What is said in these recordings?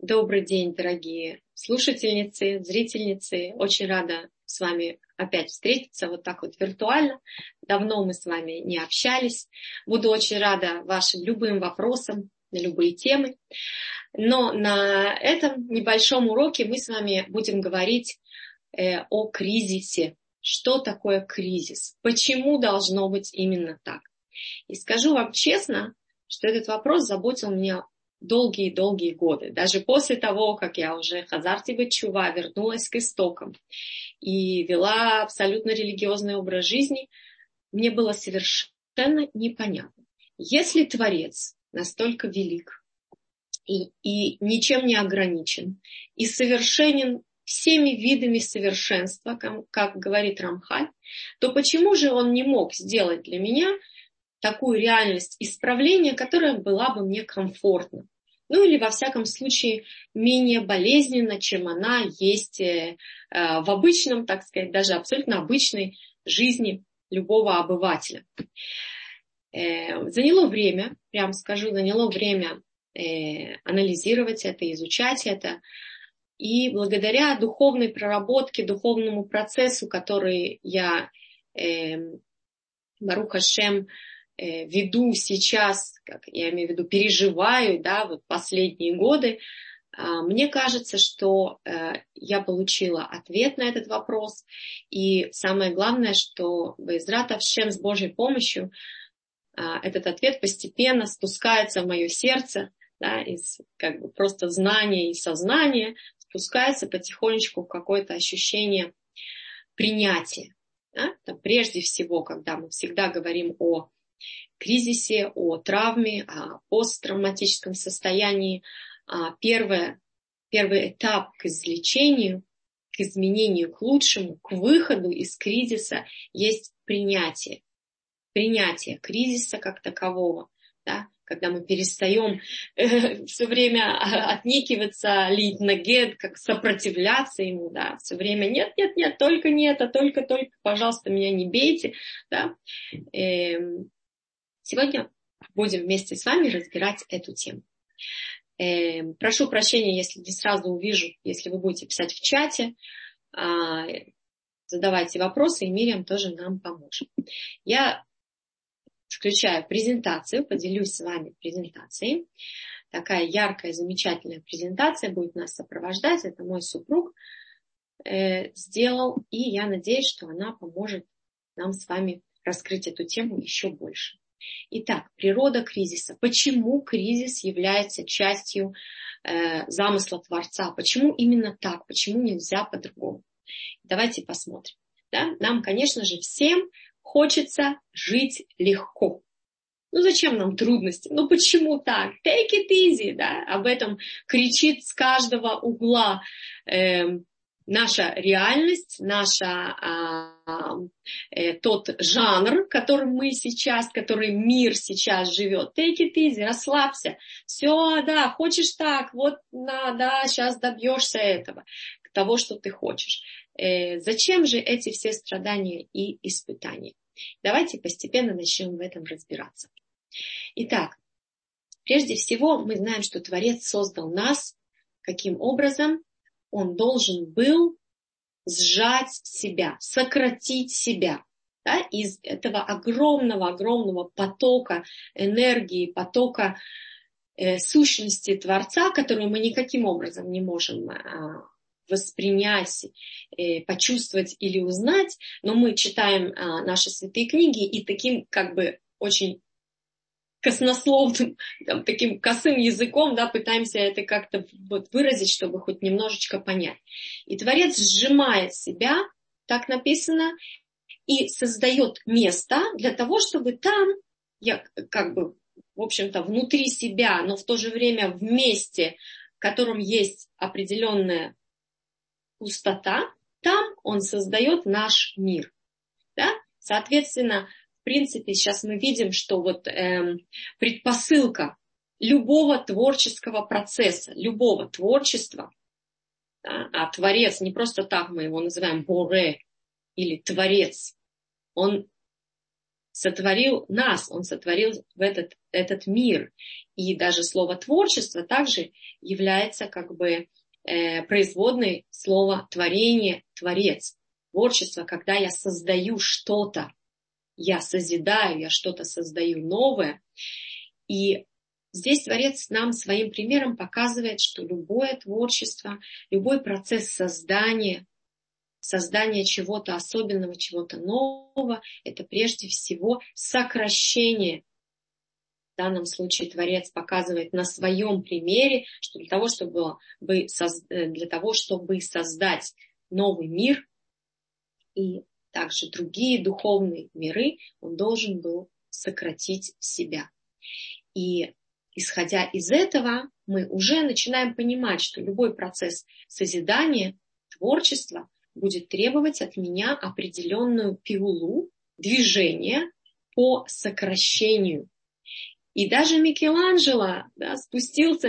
Добрый день, дорогие слушательницы, зрительницы. Очень рада с вами опять встретиться вот так вот виртуально. Давно мы с вами не общались. Буду очень рада вашим любым вопросам на любые темы. Но на этом небольшом уроке мы с вами будем говорить о кризисе. Что такое кризис? Почему должно быть именно так? И скажу вам честно, что этот вопрос заботил меня долгие-долгие годы. Даже после того, как я уже хазарти бетшува, вернулась к истокам и вела абсолютно религиозный образ жизни, мне было совершенно непонятно. Если Творец настолько велик и ничем не ограничен, и совершенен всеми видами совершенства, как говорит Рамхаль, то почему же он не мог сделать для меня такую реальность исправления, которая была бы мне комфортна? Ну или, во всяком случае, менее болезненно, чем она есть в обычном, так сказать, даже абсолютно обычной жизни любого обывателя. Заняло время, прям скажу, анализировать это, изучать это. И благодаря духовной проработке, духовному процессу, который я, Барух Ашем, веду сейчас, как я имею в виду, переживаю, да, вот последние годы, мне кажется, что я получила ответ на этот вопрос. И самое главное, что Бе'эзрат Ашем с Божьей помощью этот ответ постепенно спускается в мое сердце, да, из как бы просто знания и сознания, спускается потихонечку в какое-то ощущение принятия. Да? Прежде всего, когда мы всегда говорим о кризисе, о травме, о посттравматическом состоянии, первый этап к излечению, к изменению к лучшему, к выходу из кризиса есть принятие. Принятие кризиса как такового, да? Когда мы перестаем все время отнекиваться, лить нагед, как сопротивляться ему, да? Все время нет, только не это, только, пожалуйста, меня не бейте, да? Сегодня будем вместе с вами разбирать эту тему. Прошу прощения, если не сразу увижу, если вы будете писать в чате, задавайте вопросы, и Мириам тоже нам поможет. Я включаю презентацию, поделюсь с вами презентацией. Такая яркая, замечательная презентация будет нас сопровождать. Это мой супруг сделал, и я надеюсь, что она поможет нам с вами раскрыть эту тему еще больше. Итак, природа кризиса. Почему кризис является частью замысла Творца? Почему именно так? Почему нельзя по-другому? Давайте посмотрим. Да? Нам, конечно же, всем хочется жить легко. Ну зачем нам трудности? Ну почему так? Take it easy. Да? Об этом кричит с каждого угла наша реальность, тот жанр, который мир сейчас живет. Take it easy, расслабься. Все, да, хочешь так, вот, да, сейчас добьешься того, что ты хочешь. Зачем же эти все страдания и испытания? Давайте постепенно начнем в этом разбираться. Итак, прежде всего мы знаем, что Творец создал нас. Каким образом? Он должен был сжать себя, сократить себя, да, из этого огромного потока энергии, потока сущности Творца, которую мы никаким образом не можем воспринять, почувствовать или узнать, но мы читаем наши святые книги и таким как бы очень коснословным, таким косым языком, да, пытаемся это как-то вот выразить, чтобы хоть немножечко понять. И Творец сжимает себя, так написано, и создает место для того, чтобы там, как бы, в общем-то, внутри себя, но в то же время в месте, в котором есть определенная пустота, там он создает наш мир. Да? Соответственно, в принципе, сейчас мы видим, что вот предпосылка любого творческого процесса, любого творчества, да, а Творец, не просто так мы его называем Боре или Творец, он сотворил нас, Он сотворил этот мир. И даже слово «творчество» также является как бы производной слова «творение», «творец». Творчество, когда я создаю что-то, я созидаю, я что-то создаю новое. И здесь Творец нам своим примером показывает, что любое творчество, любой процесс создания чего-то особенного, чего-то нового, это прежде всего сокращение. В данном случае Творец показывает на своем примере, что для того, чтобы создать новый мир и также другие духовные миры, он должен был сократить себя. И исходя из этого, мы уже начинаем понимать, что любой процесс созидания, творчества будет требовать от меня определенную пиулу, движение по сокращению. И даже Микеланджело спустился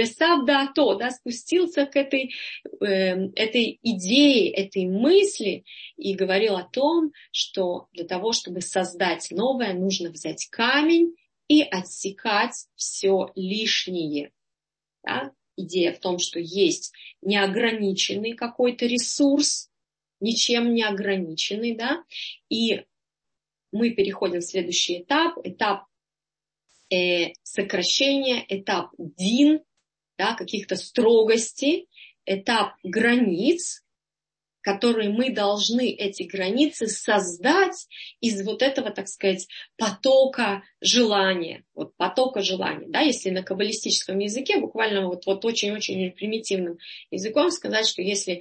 к этой идее, этой мысли и говорил о том, что для того, чтобы создать новое, нужно взять камень и отсекать все лишнее. Да? Идея в том, что есть неограниченный какой-то ресурс, ничем не ограниченный, да, и мы переходим в следующий этап сокращения, этап дин, да, каких-то строгостей, этап границ, которые мы должны, эти границы, создать из вот этого, так сказать, потока желания. Вот потока желания. Да, если на каббалистическом языке, буквально вот очень-очень примитивным языком сказать, что если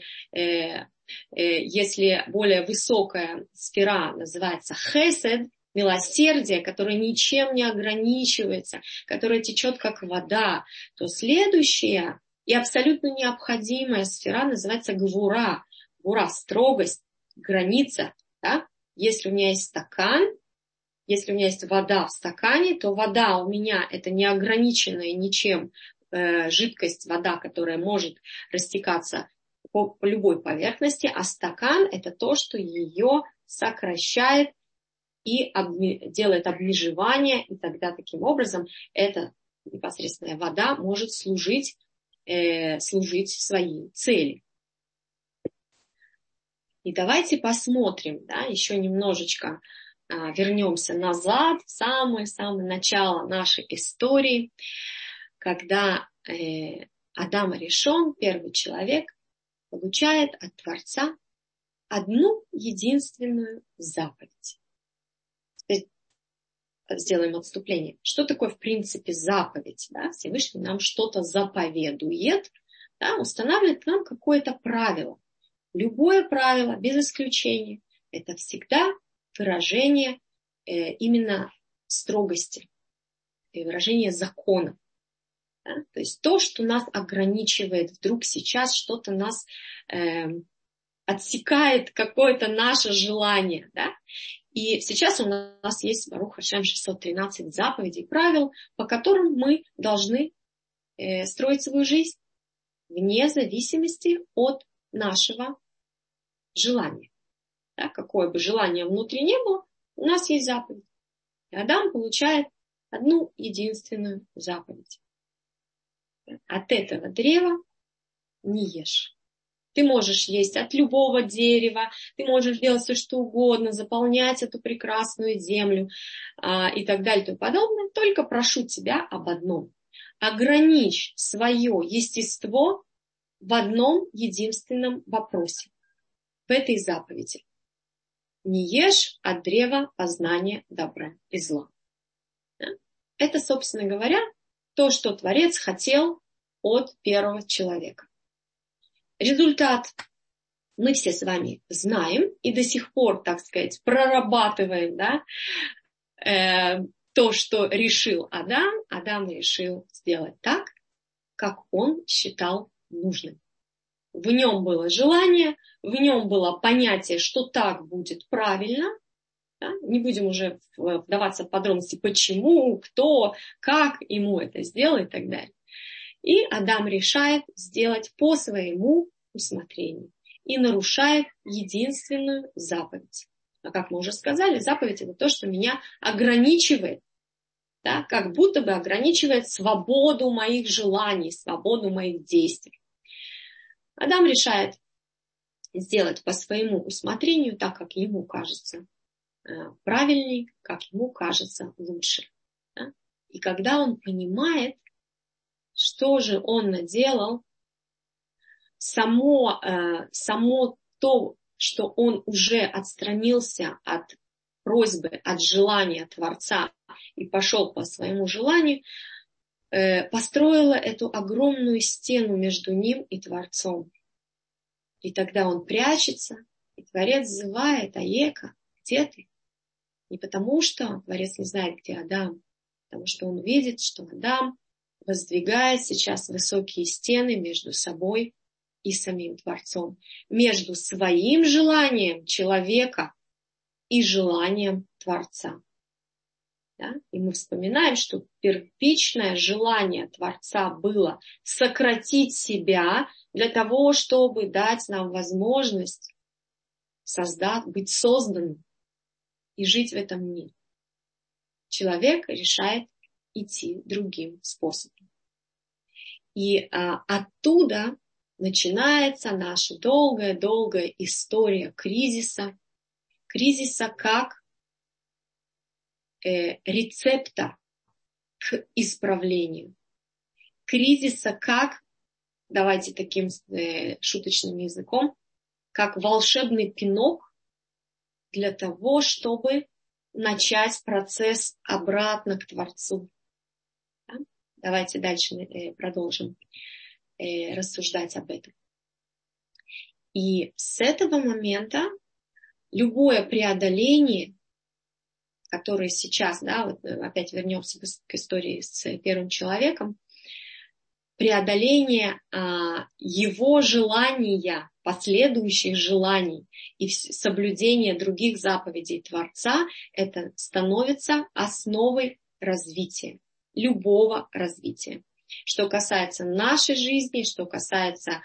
более высокая сфера называется хесед, милосердие, которое ничем не ограничивается, которое течет как вода, то следующая и абсолютно необходимая сфера называется гвура. Гвура, строгость, граница. Да? Если у меня есть стакан, если у меня есть вода в стакане, то вода у меня это неограниченная ничем жидкость, вода, которая может растекаться по любой поверхности, а стакан это то, что ее сокращает и делает обмежевание, и тогда таким образом эта непосредственная вода может служить своей цели. И давайте посмотрим, да, еще немножечко вернемся назад, в самое-самое начало нашей истории, когда Адам Аришон, первый человек, получает от Творца одну единственную заповедь. Сделаем отступление. Что такое, в принципе, заповедь? Да? Всевышний нам что-то заповедует, да? Устанавливает нам какое-то правило. Любое правило, без исключения, это всегда выражение именно строгости, выражение закона. Да? То есть то, что нас ограничивает, вдруг сейчас что-то нас отсекает, какое-то наше желание. Да? И сейчас у нас есть, Барух Ашем, 613 заповедей и правил, по которым мы должны строить свою жизнь вне зависимости от нашего желания. Да, какое бы желание внутри не было, у нас есть заповедь. И Адам получает одну единственную заповедь. От этого древа не ешь. Ты можешь есть от любого дерева, ты можешь делать все, что угодно, заполнять эту прекрасную землю и так далее и тому подобное. Только прошу тебя об одном. Ограничь свое естество в одном единственном вопросе. В этой заповеди. Не ешь от древа познания добра и зла. Это, собственно говоря, то, что Творец хотел от первого человека. Результат мы все с вами знаем и до сих пор, так сказать, прорабатываем, да, то, что решил Адам. Адам решил сделать так, как он считал нужным. В нем было желание, в нем было понятие, что так будет правильно. Да? Не будем уже вдаваться в подробности, почему, кто, как ему это сделал и так далее. И Адам решает сделать по своему усмотрению и нарушает единственную заповедь. А как мы уже сказали, заповедь — это то, что меня ограничивает, да, как будто бы ограничивает свободу моих желаний, свободу моих действий. Адам решает сделать по своему усмотрению, так, как ему кажется правильней, как ему кажется лучше. Да? И когда он понимает, что же он наделал, само то, что он уже отстранился от просьбы, от желания Творца и пошел по своему желанию, построила эту огромную стену между ним и Творцом. И тогда он прячется, и Творец взывает: Аека, где ты? Не потому, что Творец не знает, где Адам, потому что он видит, что Адам воздвигает сейчас высокие стены между собой и самим Творцом, между своим желанием человека и желанием Творца. Да? И мы вспоминаем, что первичное желание Творца было сократить себя для того, чтобы дать нам возможность быть созданным и жить в этом мире. Человек решает идти другим способом. И оттуда начинается наша долгая-долгая история кризиса как рецепта к исправлению. Кризиса как, давайте таким шуточным языком, как волшебный пинок для того, чтобы начать процесс обратно к Творцу. Да? Давайте дальше продолжим рассуждать об этом. И с этого момента любое преодоление, которое сейчас, да, вот опять вернемся к истории с первым человеком, преодоление его желания, последующих желаний и соблюдение других заповедей Творца, это становится основой развития, любого развития. Что касается нашей жизни, что касается,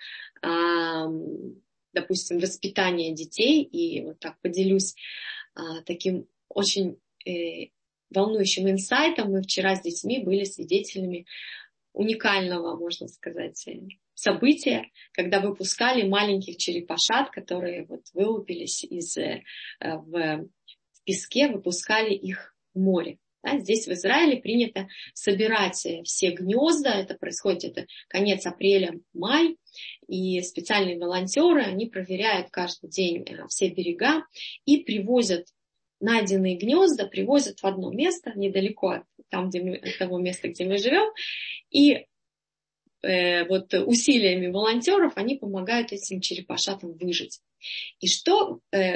допустим, воспитания детей, и вот так поделюсь таким очень волнующим инсайтом. Мы вчера с детьми были свидетелями уникального, можно сказать, события, когда выпускали маленьких черепашат, которые вот вылупились в песке, выпускали их в море. Да, здесь в Израиле принято собирать все гнезда, это происходит, это конец апреля-май, и специальные волонтеры, они проверяют каждый день все берега и привозят найденные гнезда, привозят в одно место, недалеко от того места, где мы живем, и вот усилиями волонтеров они помогают этим черепашатам выжить. И что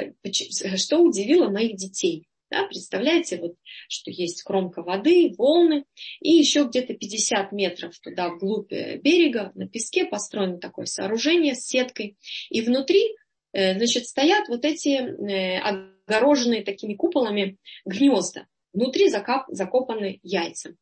удивило моих детей? Да, представляете, вот, что есть кромка воды, волны, и еще где-то 50 метров туда вглубь берега на песке построено такое сооружение с сеткой, и внутри, значит, стоят вот эти огороженные такими куполами гнезда, внутри закопаны яйца.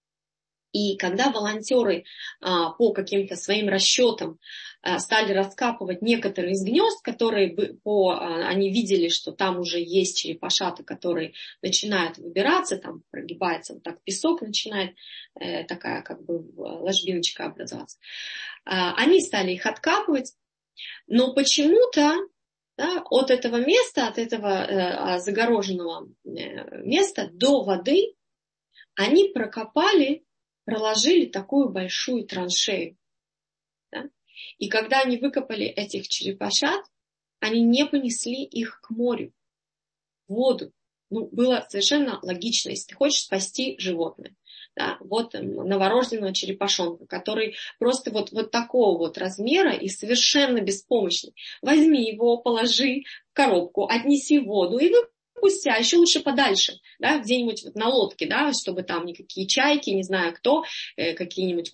И когда волонтеры по каким-то своим расчетам стали раскапывать некоторые из гнезд, которые они видели, что там уже есть черепашаты, которые начинают выбираться, там прогибается вот так песок, начинает такая как бы ложбиночка образоваться. Они стали их откапывать, но почему-то, да, от этого места, от этого загороженного места до воды они проложили такую большую траншею. Да? И когда они выкопали этих черепашат, они не понесли их к морю, в воду. Ну, было совершенно логично, если ты хочешь спасти животное. Да, вот новорожденного черепашонка, который просто вот такого вот размера и совершенно беспомощный. Возьми его, положи в коробку, отнеси в воду и выпусти, а еще лучше подальше, да, где-нибудь вот на лодке, да, чтобы там никакие чайки, не знаю кто, какие-нибудь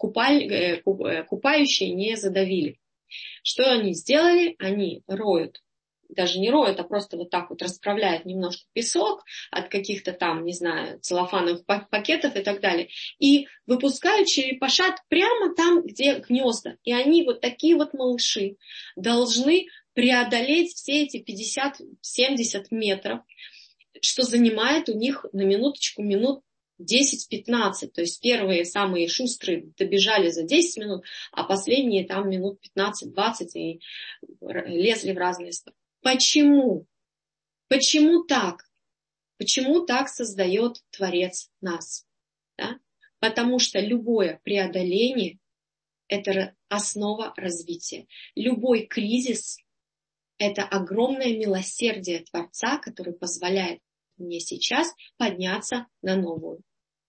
купающие не задавили. Что они сделали? Они роют. Даже не роют, а просто вот так вот расправляют немножко песок от каких-то там, не знаю, целлофановых пакетов и так далее. И выпускают черепашат прямо там, где гнезда. И они вот такие вот малыши должны преодолеть все эти 50-70 метров, что занимает у них на минуточку минут 10-15. То есть первые самые шустрые добежали за 10 минут, а последние там минут 15-20 и лезли в разные стороны. Почему? Почему так? Почему так создает Творец нас? Да? Потому что любое преодоление – это основа развития. Любой кризис – это огромное милосердие Творца, который позволяет мне сейчас подняться на новый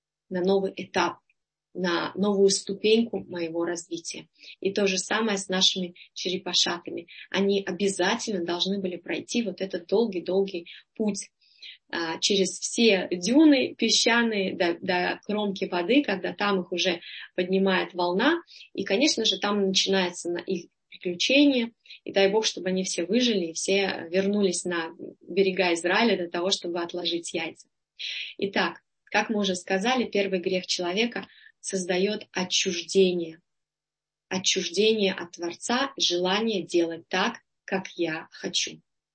этап, на новую ступеньку моего развития. И то же самое с нашими черепашатами. Они обязательно должны были пройти вот этот долгий-долгий путь через все дюны песчаные до кромки воды, когда там их уже поднимает волна. И, конечно же, там начинается их приключения. И дай Бог, чтобы они все выжили и все вернулись на берега Израиля для того, чтобы отложить яйца. Итак, как мы уже сказали, первый грех человека создает отчуждение. Отчуждение от Творца, желание делать так, как я хочу.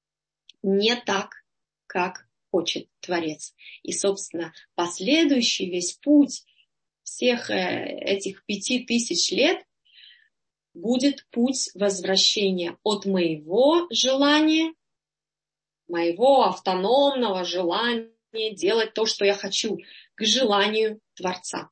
Не так, как хочет Творец. И, собственно, последующий весь путь всех этих 5000 лет будет путь возвращения от моего желания, моего автономного желания делать то, что я хочу, к желанию Творца.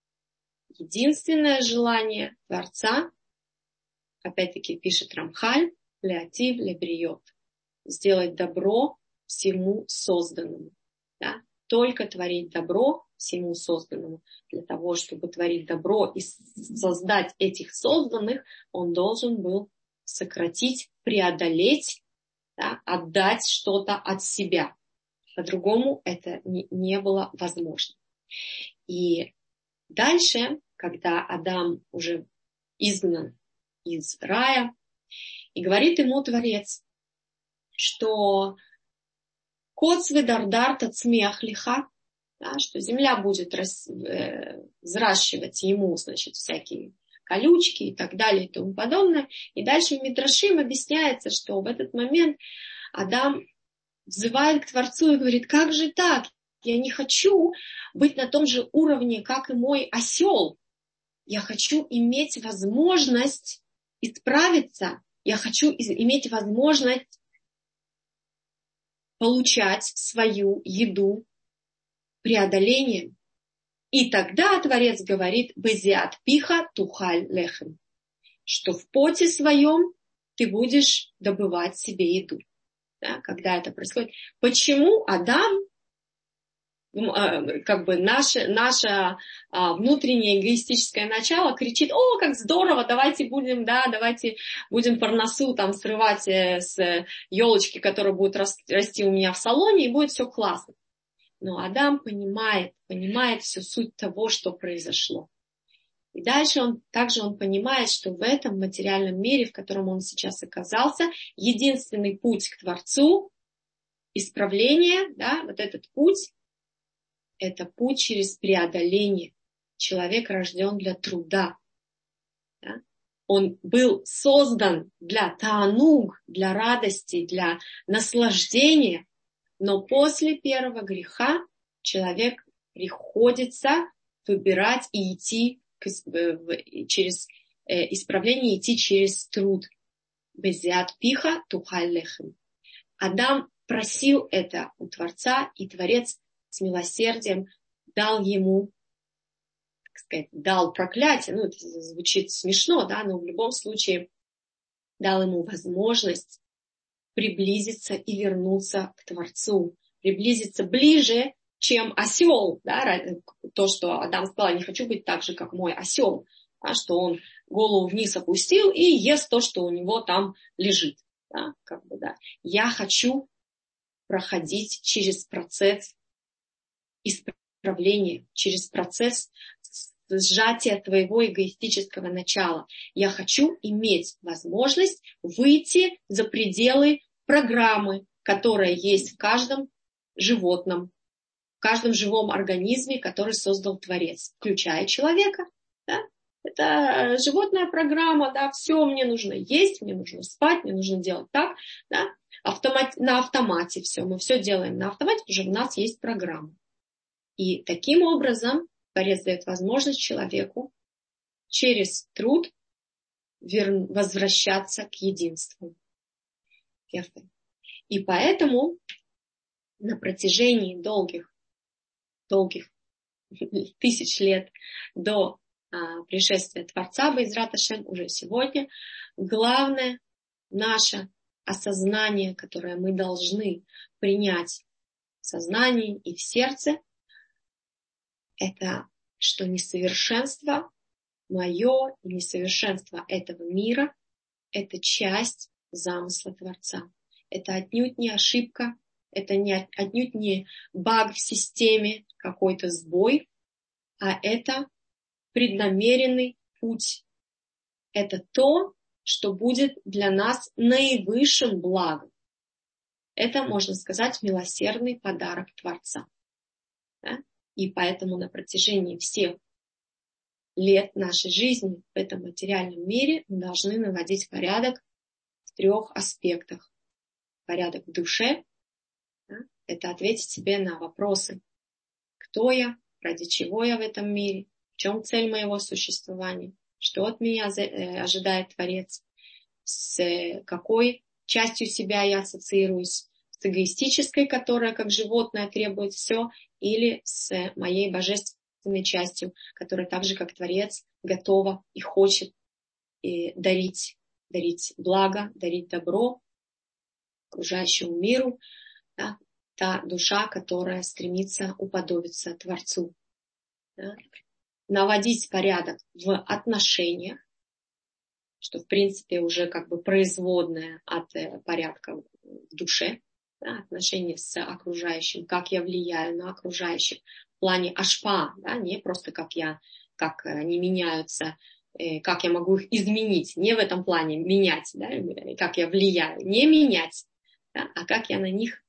Единственное желание Творца, опять-таки пишет Рамхаль, леатив лебриот, сделать добро всему созданному. Да? Только творить добро всему созданному. Для того, чтобы творить добро и создать этих созданных, он должен был сократить, преодолеть, да, отдать что-то от себя. По-другому это не было возможно. И дальше, когда Адам уже изгнан из рая, и говорит ему Творец, что коц ведардар тацмеах лиха, что земля будет взращивать ему, значит, всякие колючки и так далее и тому подобное. И дальше в Мидрашим объясняется, что в этот момент Адам взывает к Творцу и говорит: как же так? Я не хочу быть на том же уровне, как и мой осел. Я хочу иметь возможность исправиться. Я хочу иметь возможность получать свою еду преодолением. И тогда Творец говорит: «Безиат пиха тухаль лехем», что в поте своем ты будешь добывать себе еду. Да, когда это происходит. Почему Адам, как бы наше внутреннее эгоистическое начало кричит: о, как здорово, давайте будем парносу там срывать с елочки, которая будет расти у меня в салоне, и будет все классно. Но Адам понимает всю суть того, что произошло. И дальше он понимает, что в этом материальном мире, в котором он сейчас оказался, единственный путь к Творцу, исправление, да, вот этот путь, это путь через преодоление. Человек рожден для труда. Да? Он был создан для таануг, для радости, для наслаждения. Но после первого греха человек приходится выбирать и идти через исправление, идти через труд. Безиат пиха тухаль лехем. Адам просил это у Творца, и Творец с милосердием дал ему, так сказать, дал проклятие. Это звучит смешно, да, но в любом случае дал ему возможность приблизиться и вернуться к Творцу, приблизиться ближе, чем осел. Да, то, что Адам сказал: не хочу быть так же, как мой осел, да, что он голову вниз опустил и ест то, что у него там лежит. Да, да. Я хочу проходить через процесс исправления, через процесс сжатия твоего эгоистического начала. Я хочу иметь возможность выйти за пределы программы, которая есть в каждом животном, в каждом живом организме, который создал Творец, включая человека. Да? Это животная программа, да, все мне нужно есть, мне нужно спать, мне нужно делать так, да, на автомате все, мы все делаем на автомате, потому что у нас есть программа. И таким образом Творец дает возможность человеку через труд возвращаться к единству. И поэтому на протяжении долгих тысяч лет до пришествия Творца Бейзрат Ашем уже сегодня, главное наше осознание, которое мы должны принять в сознании и в сердце, это что несовершенство мое и несовершенство этого мира – это часть замысла Творца. Это отнюдь не ошибка, это отнюдь не баг в системе, какой-то сбой, а это преднамеренный путь. Это то, что будет для нас наивысшим благом. Это, можно сказать, милосердный подарок Творца. Да? И поэтому на протяжении всех лет нашей жизни в этом материальном мире мы должны наводить порядок в 3 аспектах. Порядок в душе, да? Это ответить себе на вопросы: кто я, ради чего я в этом мире, в чем цель моего существования, что от меня ожидает Творец, с какой частью себя я ассоциируюсь, с эгоистической, которая как животное требует все, или с моей божественной частью, которая так же, как Творец, готова и хочет дарить благо, дарить добро окружающему миру, да, та душа, которая стремится уподобиться Творцу. Да. Наводить порядок в отношениях, что в принципе уже как бы производное от порядка в душе, да, отношения с окружающим, как я влияю на окружающих в плане ашпа, да, не просто как они меняются, как я могу их изменить, не в этом плане менять, да, как я влияю, не менять, да, а как я на них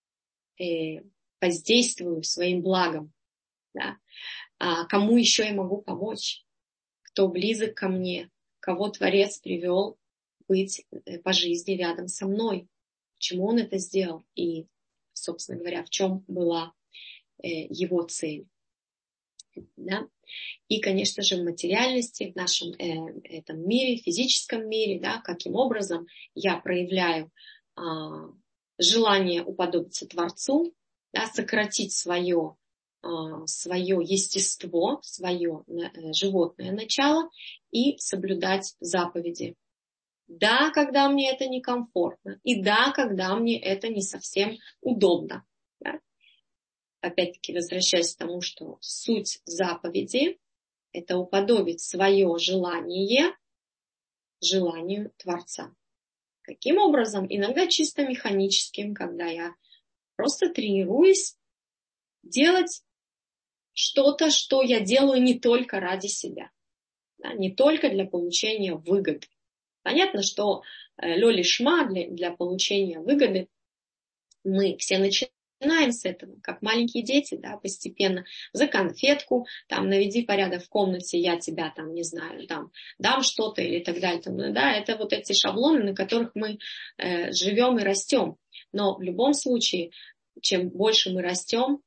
воздействую своим благом, да, а кому еще я могу помочь, кто близок ко мне, кого Творец привел быть по жизни рядом со мной, почему он это сделал и, собственно говоря, в чем была его цель. Да? И, конечно же, в материальности, в нашем этом мире, физическом мире, да, каким образом я проявляю желание уподобиться Творцу, да, сократить свое естество, свое животное начало и соблюдать заповеди. Да, когда мне это некомфортно, и да, когда мне это не совсем удобно. Да? Опять-таки, возвращаясь к тому, что суть заповеди – это уподобить свое желание желанию Творца. Каким образом? Иногда чисто механическим, когда я просто тренируюсь делать что-то, что я делаю не только ради себя, да, не только для получения выгоды. Понятно, что лёли шма для получения выгоды мы все начинаем с этого, как маленькие дети, да, постепенно за конфетку, там, наведи порядок в комнате, я тебя там, не знаю, там, дам что-то или так далее. Там, да, это вот эти шаблоны, на которых мы живем и растем. Но в любом случае, чем больше мы растем,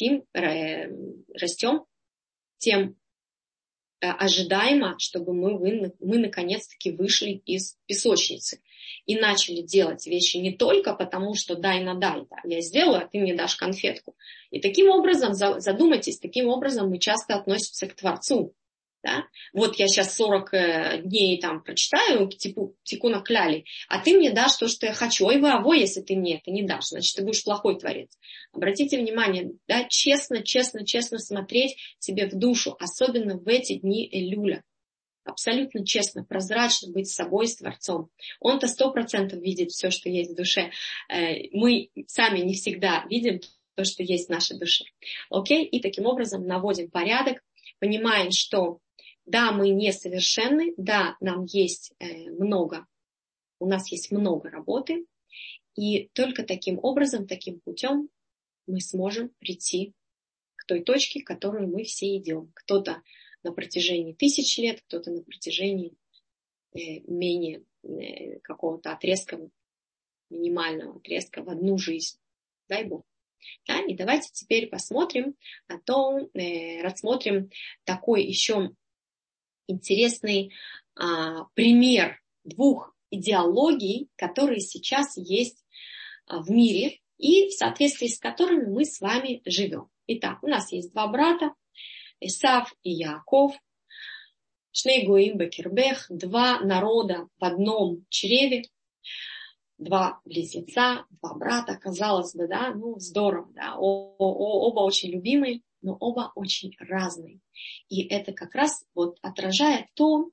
тем ожидаемо, чтобы мы наконец-таки вышли из песочницы и начали делать вещи не только потому, что дай на дай, да, я сделаю, а ты мне дашь конфетку. И таким образом, задумайтесь, таким образом мы часто относимся к Творцу. Да? Вот я сейчас 40 дней там прочитаю тикун ха-кляли, а ты мне дашь то, что я хочу. Ой, вы, если ты мне это не дашь, значит, ты будешь плохой творец. Обратите внимание, да, честно смотреть себе в душу, особенно в эти дни Элюля. Абсолютно честно, прозрачно быть с собой, с Творцом. Он-то 100% видит все, что есть в душе. Мы сами не всегда видим то, что есть в нашей душе. Окей? И таким образом наводим порядок, понимаем, что да, мы несовершенны, да, у нас есть много работы, и только таким образом, таким путем мы сможем прийти к той точке, к которой мы все идем. Кто-то на протяжении 1000 лет, кто-то на протяжении менее какого-то отрезка, минимального отрезка в одну жизнь. Дай Бог. Да? И давайте теперь посмотрим рассмотрим такой еще интересный пример двух идеологий, которые сейчас есть в мире и в соответствии с которыми мы с вами живем. Итак, у нас есть два брата, Эсав и Яаков, Шней Гоим Бекербех, два народа в одном чреве, два близнеца, два брата, казалось бы, да, здорово, да, оба очень любимые, но оба очень разные. И это как раз вот отражает то,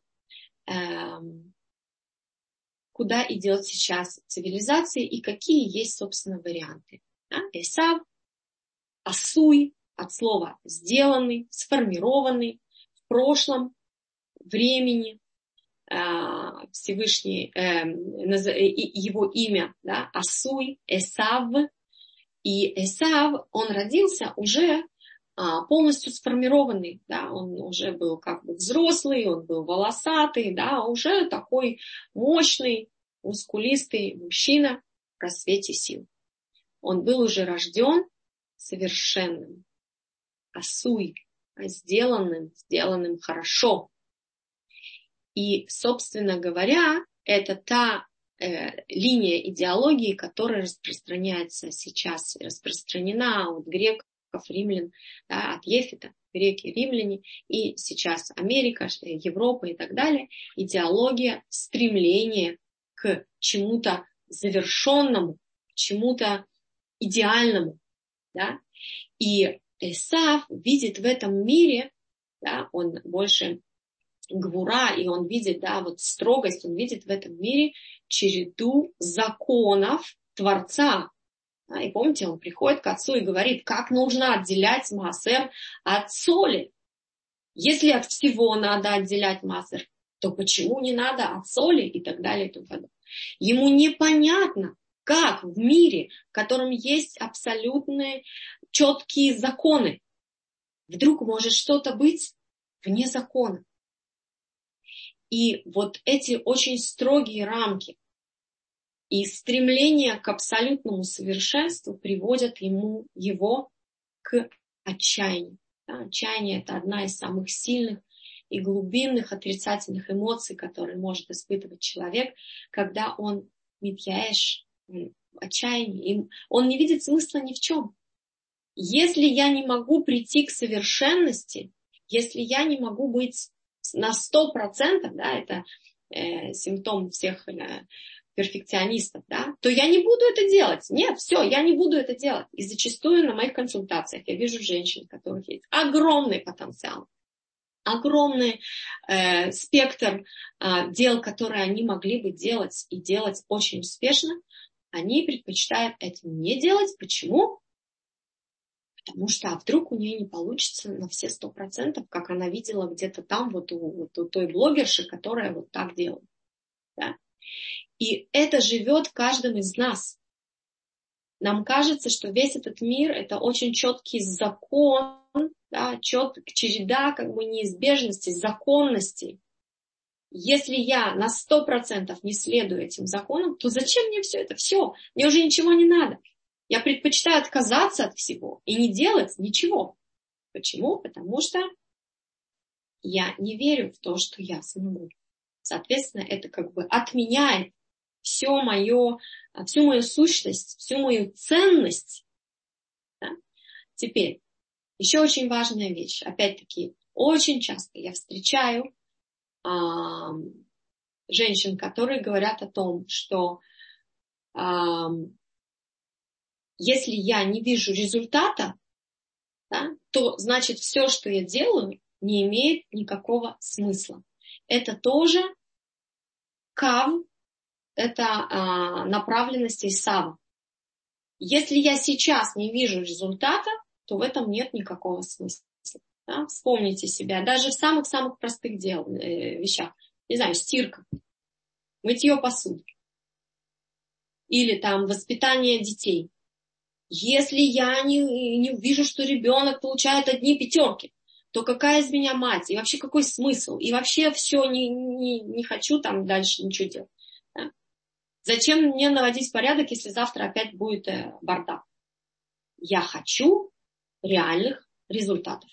куда идет сейчас цивилизация и какие есть, собственно, варианты. Да? Эсав, асуй, от слова сделанный, сформированный в прошлом времени, Всевышний, его имя, да, Асуй, Эсав, и Эсав, он родился уже полностью сформированный, да, он уже был как бы взрослый, он был волосатый, да, уже такой мощный, мускулистый мужчина в расцвете сил. Он был уже рожден совершенным, Асуй, сделанным хорошо. И, собственно говоря, это та линия идеологии, которая распространяется сейчас, распространена от греков, римлян, да, от Ефета, греки, римляне, и сейчас Америка, Европа и так далее. Идеология стремления к чему-то завершенному, к чему-то идеальному. Да? И Эсав видит в этом мире, да, он больше гвура, и он видит, да, вот строгость, он видит в этом мире череду законов Творца. Да, и помните, он приходит к отцу и говорит, как нужно отделять маасер от соли. Если от всего надо отделять маасер, то почему не надо от соли и так далее и тому подобное. Ему непонятно, как в мире, в котором есть абсолютные четкие законы, вдруг может что-то быть вне закона. И вот эти очень строгие рамки и стремление к абсолютному совершенству приводят его к отчаянию. Да, отчаяние – это одна из самых сильных и глубинных отрицательных эмоций, которые может испытывать человек, когда он митьяэш, отчаяние, он не видит смысла ни в чем. Если я не могу прийти к совершенности, если я не могу быть на 100%, да, это симптом всех перфекционистов, да, то я не буду это делать. Нет, все, я не буду это делать. И зачастую на моих консультациях я вижу женщин, у которых есть огромный потенциал, огромный спектр дел, которые они могли бы делать и делать очень успешно, они предпочитают это не делать. Почему? Потому что вдруг у нее не получится на все 100%, как она видела где-то там вот у той блогерши, которая вот так делала. Да? И это живет в каждом из нас. Нам кажется, что весь этот мир – это очень четкий закон, да, череда как бы неизбежностей, законностей. Если я на 100% не следую этим законам, то зачем мне все это? Все, мне уже ничего не надо. Я предпочитаю отказаться от всего и не делать ничего. Почему? Потому что я не верю в то, что я смогу. Соответственно, это как бы отменяет всю мою сущность, всю мою ценность. Да? Теперь, еще очень важная вещь. Опять-таки, очень часто я встречаю женщин, которые говорят о том, что если я не вижу результата, да, то значит все, что я делаю, не имеет никакого смысла. Это тоже кав, это направленность Исава. Если я сейчас не вижу результата, то в этом нет никакого смысла. Да? Вспомните себя, даже в самых-самых простых вещах. Не знаю, стирка, мытье посуды или там воспитание детей. Если я не вижу, что ребенок получает одни 5, то какая из меня мать? И вообще какой смысл? И вообще все, не хочу там дальше ничего делать. Да? Зачем мне наводить порядок, если завтра опять будет бардак? Я хочу реальных результатов.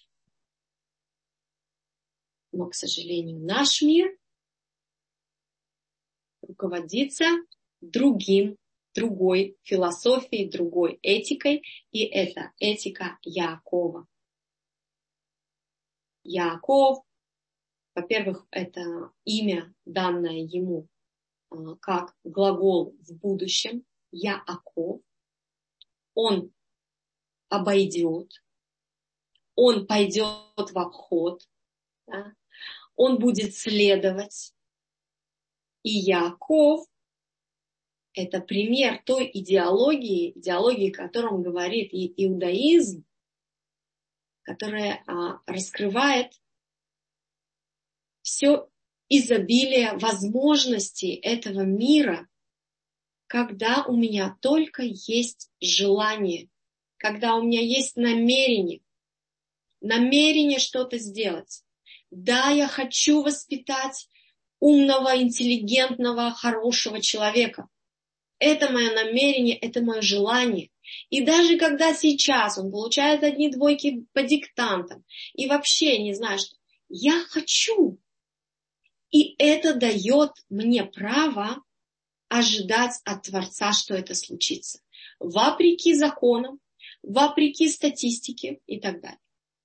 Но, к сожалению, наш мир руководится другой философией, другой этикой, и это этика Яакова. Яаков, во-первых, это имя, данное ему как глагол в будущем, Яаков. Он обойдет, он пойдет в обход, да? Он будет следовать. И Яаков – это пример той идеологии, о которой говорит и иудаизм, которая раскрывает все изобилие возможностей этого мира, когда у меня только есть желание, когда у меня есть намерение что-то сделать. Да, я хочу воспитать умного, интеллигентного, хорошего человека. Это мое намерение, это мое желание. И даже когда сейчас он получает 1-2 по диктантам и вообще не знаю, что я хочу. И это дает мне право ожидать от Творца, что это случится. Вопреки законам, вопреки статистике и так далее.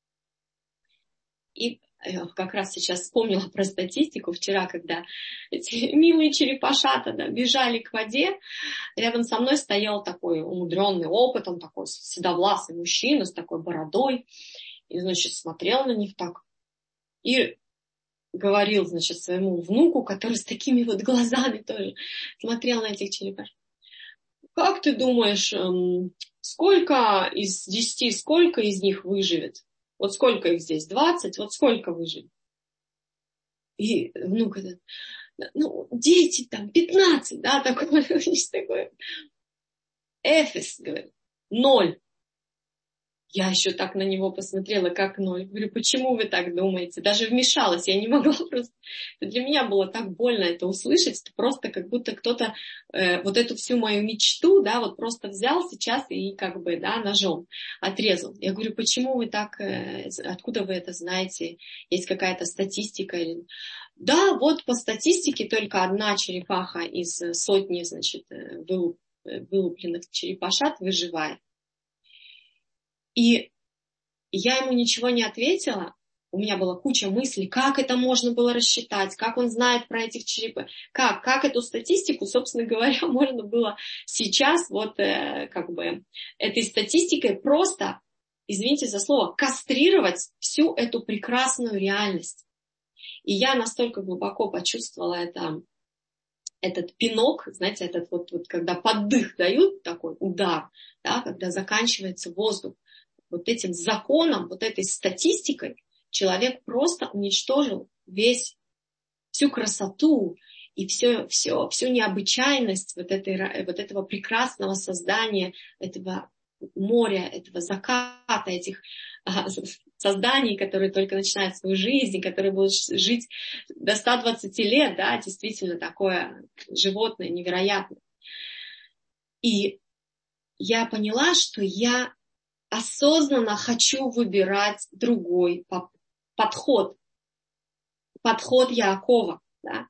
И как раз сейчас вспомнила про статистику. Вчера, когда эти милые черепашата бежали к воде, рядом со мной стоял такой умудренный опытом, такой седовласый мужчина с такой бородой. И, значит, смотрел на них так. И говорил, значит, своему внуку, который с такими вот глазами тоже смотрел на этих черепашек. Как ты думаешь, сколько из 10, сколько из них выживет? Вот сколько их здесь? 20? Вот сколько выживет? И внук этот, ну, 10, там, 15, да, такой, такой. Эфес, говорит, 0. Я еще так на него посмотрела, как 0. Говорю, почему вы так думаете? Даже вмешалась, я не могла просто. Для меня было так больно это услышать, просто как будто кто-то вот эту всю мою мечту, да, вот просто взял сейчас и как бы, да, ножом отрезал. Я говорю, почему вы так, откуда вы это знаете? Есть какая-то статистика? Или... Да, вот по статистике только 1 черепаха из 100, значит, вылупленных черепашат выживает. И я ему ничего не ответила. У меня была куча мыслей, как это можно было рассчитать, как он знает про этих черепах, как эту статистику, собственно говоря, можно было сейчас вот как бы этой статистикой просто, извините за слово, кастрировать всю эту прекрасную реальность. И я настолько глубоко почувствовала этот пинок, знаете, этот вот когда поддых дают, такой удар, да, когда заканчивается воздух. Вот этим законом, вот этой статистикой человек просто уничтожил всю красоту и всю необычайность вот этого прекрасного создания, этого моря, этого заката, этих созданий, которые только начинают свою жизнь, которые будут жить до 120 лет, да, действительно такое животное невероятное. И я поняла, что я осознанно хочу выбирать другой подход Яакова, да?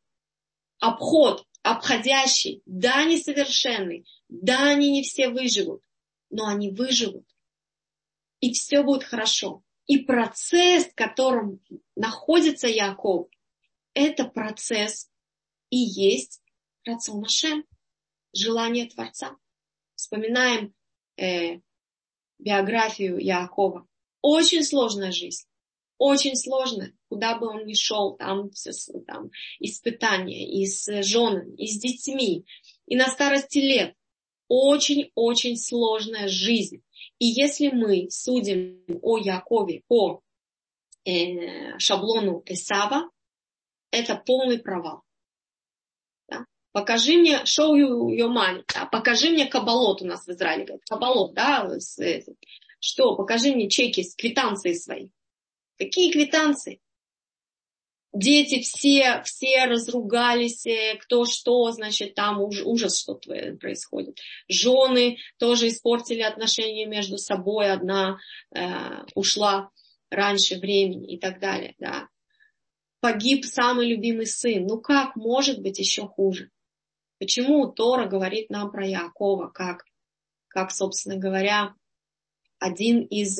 Обходящий, да, несовершенный, да, они не все выживут, но они выживут, и все будет хорошо. И процесс, в котором находится Яаков, это процесс и есть рацион Ашем, желание Творца. Вспоминаем биографию Яакова. Очень сложная жизнь. Очень сложная. Куда бы он ни шел, там испытания и с женами, и с детьми, и на старости лет. Очень-очень сложная жизнь. И если мы судим о Яакове по шаблону Эсава, это полный провал. Да? Покажи мне, show your money, да? Покажи мне кабалот, у нас в Израиле говорят, кабалот, да, что, покажи мне чеки, квитанции свои. Какие квитанции? Дети все разругались, кто что, значит, там ужас, что происходит. Жены тоже испортили отношения между собой, одна ушла раньше времени и так далее. Да. Погиб самый любимый сын. Ну как может быть еще хуже? Почему Тора говорит нам про Яакова, как собственно говоря, один из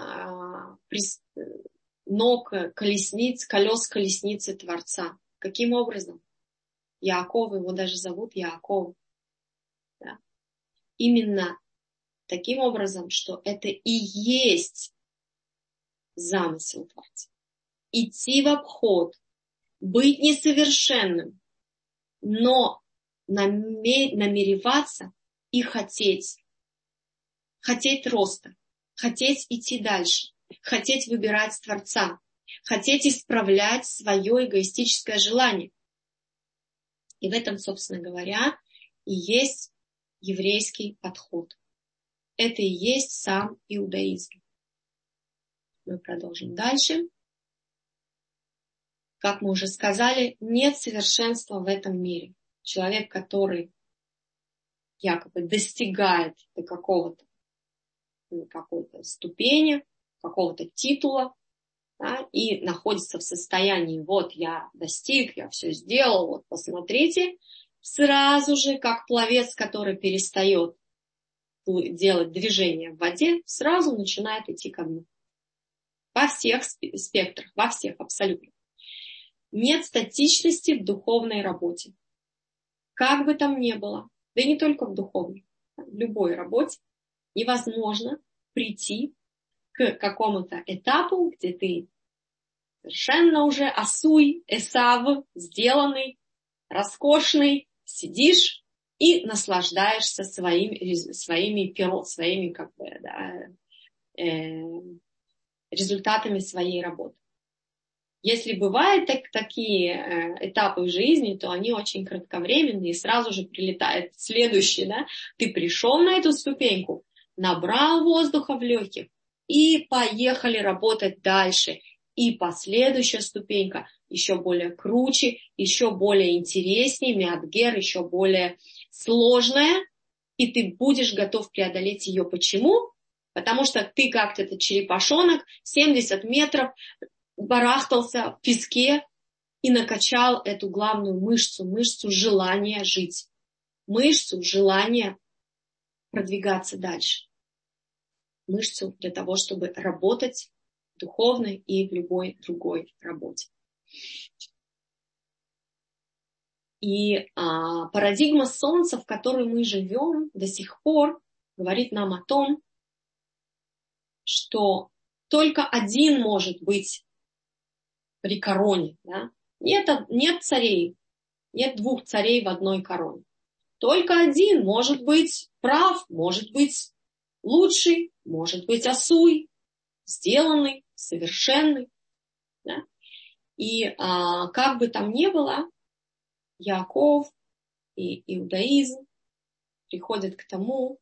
ног колес колесницы Творца. Каким образом? Яаков, его даже зовут Яаков. Да? Именно таким образом, что это и есть замысел Творца. Идти в обход, быть несовершенным, но намереваться и хотеть роста, хотеть идти дальше. Хотеть выбирать Творца, хотеть исправлять свое эгоистическое желание. И в этом, собственно говоря, и есть еврейский подход. Это и есть сам иудаизм. Мы продолжим дальше. Как мы уже сказали, нет совершенства в этом мире. Человек, который якобы достигает до какой-то ступени, какого-то титула, да, и находится в состоянии, вот я достиг, я все сделал, вот посмотрите, сразу же, как пловец, который перестает делать движение в воде, сразу начинает идти ко дну. Во всех спектрах, во всех абсолютно. Нет статичности в духовной работе. Как бы там ни было, да и не только в духовной, в любой работе невозможно прийти к какому-то этапу, где ты совершенно уже асуй, эсав, сделанный, роскошный, сидишь и наслаждаешься своими как бы, да, результатами своей работы. Если бывают такие этапы в жизни, то они очень кратковременные, и сразу же прилетает следующий, да, ты пришел на эту ступеньку, набрал воздуха в легких, и поехали работать дальше. И последующая ступенька еще более круче, еще более интереснее, меатгер, еще более сложная, и ты будешь готов преодолеть ее. Почему? Потому что ты как-то этот черепашонок 70 метров барахтался в песке и накачал эту главную мышцу желания жить, мышцу желания продвигаться дальше. Мышцу для того, чтобы работать в духовной и в любой другой работе. И парадигма Солнца, в которой мы живем до сих пор, говорит нам о том, что только один может быть при короне. Да? Нет царей, нет двух царей в одной короне. Только один может быть прав, может быть лучший, может быть асуй, сделанный, совершенный. Да? И как бы там ни было, Яаков и иудаизм приходят к тому,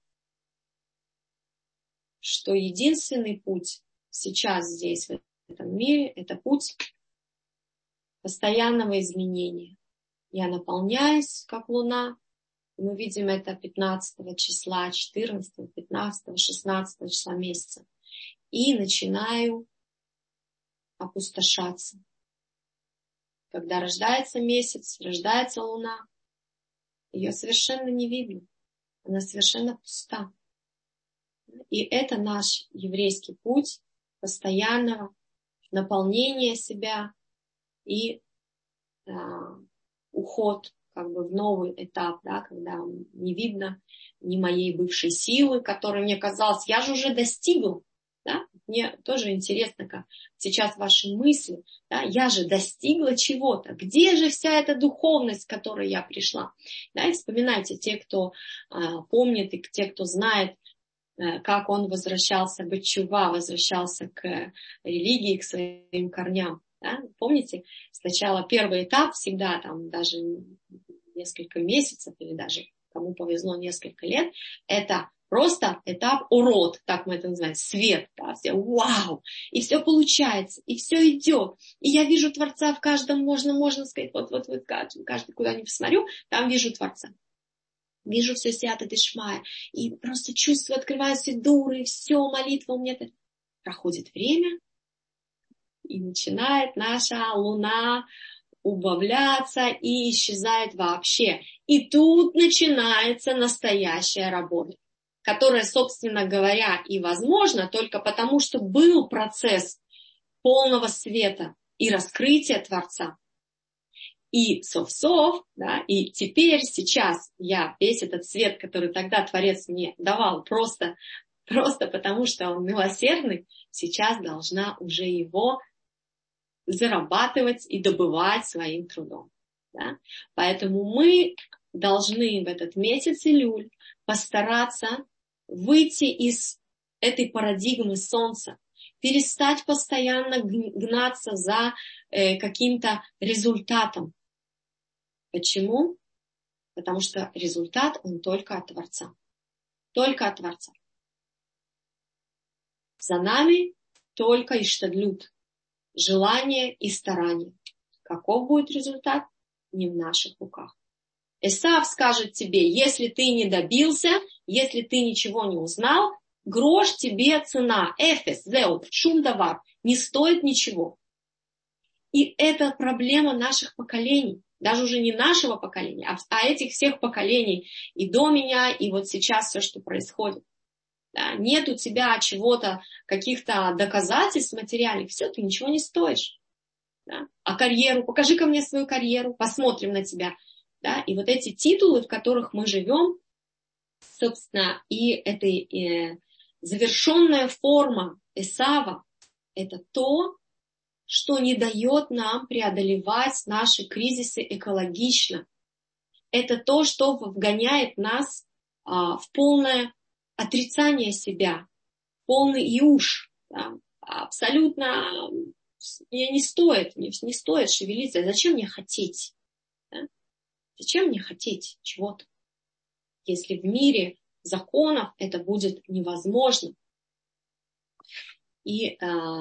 что единственный путь сейчас здесь, в этом мире, это путь постоянного изменения. Я наполняюсь, как луна. Мы видим это 15 числа, 14, 15, 16 числа месяца. И начинаю опустошаться. Когда рождается месяц, рождается луна, ее совершенно не видно. Она совершенно пуста. И это наш еврейский путь постоянного наполнения себя и уход как бы в новый этап, да, когда не видно ни моей бывшей силы, которая мне казалось, я же уже достигла. Да? Мне тоже интересно, как сейчас ваши мысли, да? Я же достигла чего-то. Где же вся эта духовность, к которой я пришла? Да? И вспоминайте, те, кто помнит, и те, кто знает, как он возвращался бетчува, возвращался к религии, к своим корням. Да? Помните, сначала первый этап всегда, там даже несколько месяцев или даже кому повезло несколько лет, это Просто этап урод, так мы это называем, свет, да, все вау, и все получается, и все идет, и я вижу Творца в каждом, можно сказать, вот, каждый, куда ни посмотрю, там вижу Творца. Вижу все сията дешмая, и просто чувствую, открываю сидуры, и все, молитва у меня. Проходит время, и начинает наша луна убавляться и исчезает вообще. И тут начинается настоящая работа, которая, собственно говоря, и возможна только потому, что был процесс полного света и раскрытия Творца. И сов-сов, да, и теперь, сейчас я весь этот свет, который тогда Творец мне давал, просто потому, что он милосердный, сейчас должна уже его зарабатывать и добывать своим трудом. Да? Поэтому мы должны в этот месяц Илюль постараться выйти из этой парадигмы солнца, перестать постоянно гнаться за каким-то результатом. Почему? Потому что результат, он только от Творца. Только от Творца. За нами только иштадлют, желание и старание. Каков будет результат? Не в наших руках. Эсав скажет тебе, если ты не добился, если ты ничего не узнал, грош тебе цена, эфес, зеу, шумдавар, не стоит ничего. И это проблема наших поколений. Даже уже не нашего поколения, а этих всех поколений и до меня, и вот сейчас все, что происходит. Да, нет у тебя чего-то, каких-то доказательств материальных, все, ты ничего не стоишь. Да? А карьеру, покажи-ка мне свою карьеру, посмотрим на тебя. Да? И вот эти титулы, в которых мы живем, собственно, и эта завершенная форма Эсава, это то, что не дает нам преодолевать наши кризисы экологично. Это то, что вгоняет нас в полное отрицание себя, полный юж. Да? Абсолютно мне не стоит шевелиться. Зачем мне хотеть? Да? Зачем мне хотеть чего-то? Если в мире законов это будет невозможно. И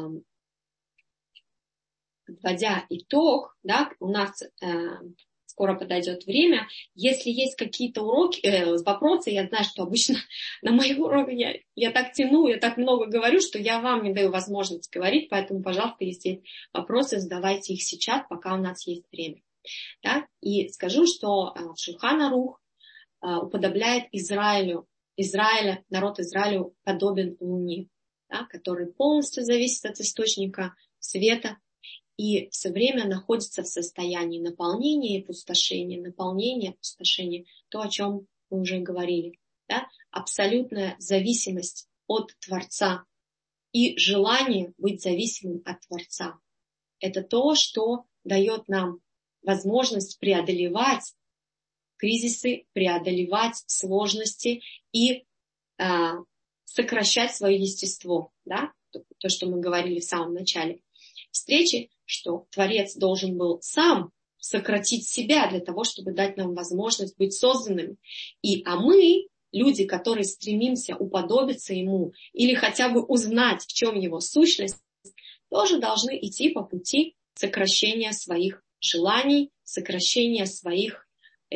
подводя итог, да, у нас скоро подойдет время. Если есть какие-то вопросы, я знаю, что обычно на моих уроках я так тяну, я так много говорю, что я вам не даю возможность говорить, поэтому, пожалуйста, если есть вопросы, задавайте их сейчас, пока у нас есть время. Да? И скажу, что Шулхан Арух уподобляет Израиля, народ Израилю подобен Луне, да, который полностью зависит от источника света и все время находится в состоянии наполнения и опустошения, то, о чем мы уже говорили. Да? Абсолютная зависимость от Творца и желание быть зависимым от Творца. Это то, что дает нам возможность преодолевать кризисы, преодолевать сложности и сокращать свое естество. Да? То, что мы говорили в самом начале встречи, что Творец должен был сам сократить себя для того, чтобы дать нам возможность быть созданными. А мы, люди, которые стремимся уподобиться Ему или хотя бы узнать, в чем Его сущность, тоже должны идти по пути сокращения своих желаний, сокращения своих